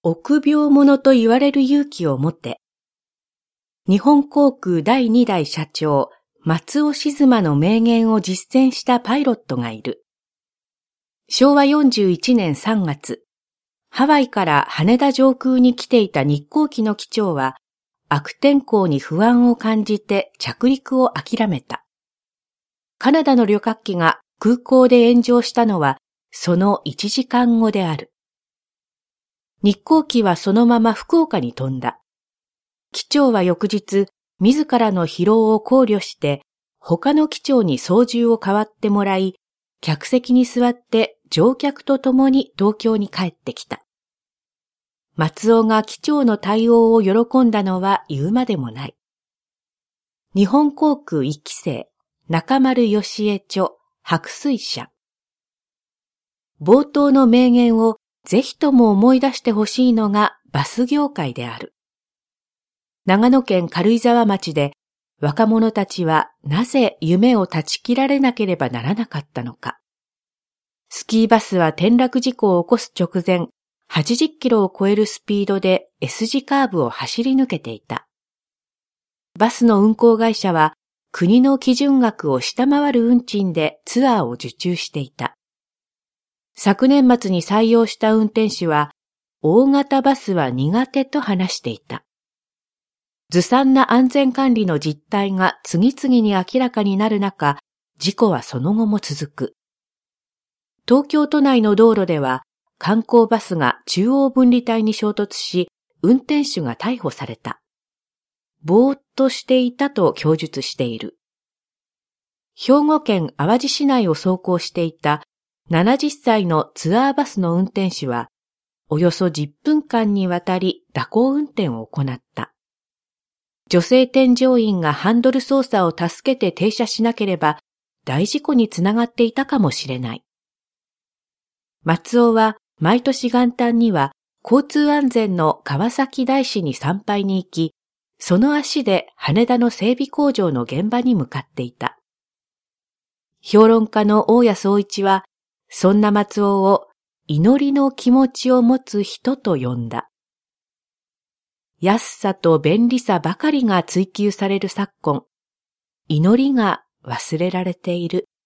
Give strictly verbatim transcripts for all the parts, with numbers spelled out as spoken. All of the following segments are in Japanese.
臆病者と言われる勇気を持て。日本航空第二代社長、松尾静馬の名言を実践したパイロットがいる。しょうわよんじゅういちねんさんがつ、ハワイから羽田上空に来ていた日航機の機長は、悪天候に不安を感じて着陸を諦めた。カナダの旅客機が空港で炎上したのは、そのいちじかんごである。日航機はそのまま福岡に飛んだ。機長は翌日、自らの疲労を考慮して、他の機長に操縦を代わってもらい、客席に座って乗客と共に東京に帰ってきた。松尾が機長の対応を喜んだのは言うまでもない。日本航空一期生、中丸義恵著、白水社。冒頭の名言をぜひとも思い出してほしいのがバス業界である。長野県軽井沢町で若者たちはなぜ夢を断ち切られなければならなかったのか。スキーバスは転落事故を起こす直前、はちじゅっキロを超えるスピードで S 字カーブを走り抜けていた。バスの運行会社は国の基準額を下回る運賃でツアーを受注していた。昨年末に採用した運転手は、大型バスは苦手と話していた。ずさんな安全管理の実態が次々に明らかになる中、事故はその後も続く。東京都内の道路では、観光バスが中央分離帯に衝突し、運転手が逮捕された。ぼーっとしていたと供述している。兵庫県淡路市内を走行していたななじゅっさいのツアーバスの運転手は、およそじゅっぷんかんにわたり蛇行運転を行った。女性添乗員がハンドル操作を助けて停車しなければ、大事故につながっていたかもしれない。松尾は毎年元旦には交通安全の川崎大師に参拝に行き、その足で羽田の整備工場の現場に向かっていた。評論家の大谷総一は、そんな松尾を祈りの気持ちを持つ人と呼んだ。安さと便利さばかりが追求される昨今、祈りが忘れられている。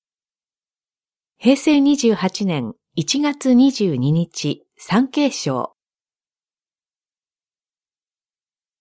へいせいにじゅうはちねんいちがつにじゅうににち、産経省。